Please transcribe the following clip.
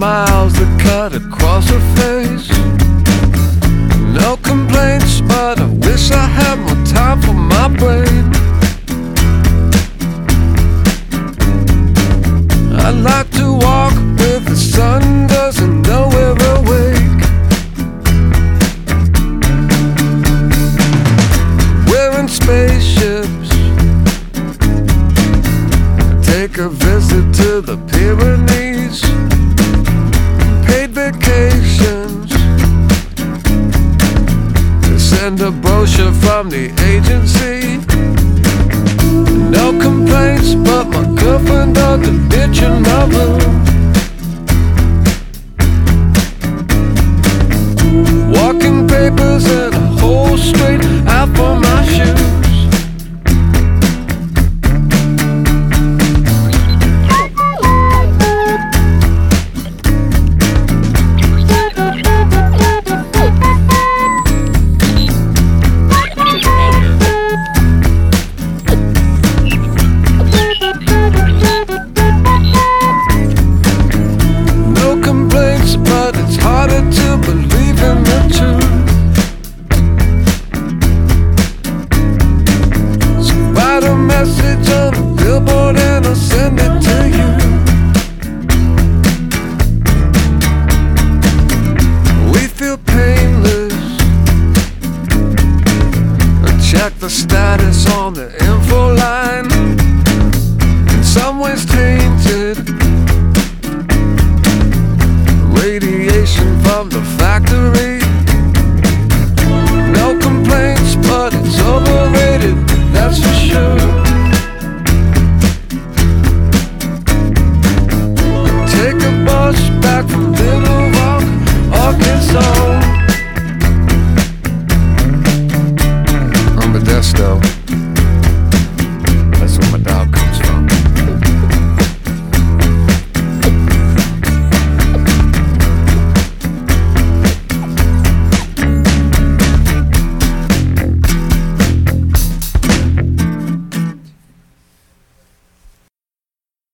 smiles that cut across her face. No complaints, but I wish I had more time for my brain. I'd like to walk where the sun doesn't know we're awake. We're in spaceships, take a visit to the Pyrenees, paid vacations, send a brochure from the agency. No complaints, but my girlfriend dug a ditch in my room. Walking papers and a hole straight out for my shoes. But it's harder to believe in the truth. So write a message on a billboard and I'll send it to you. We feel painless. Check the status on the info line. In some ways tainted, radiation from the factory. No complaints, but it's overrated, that's for sure.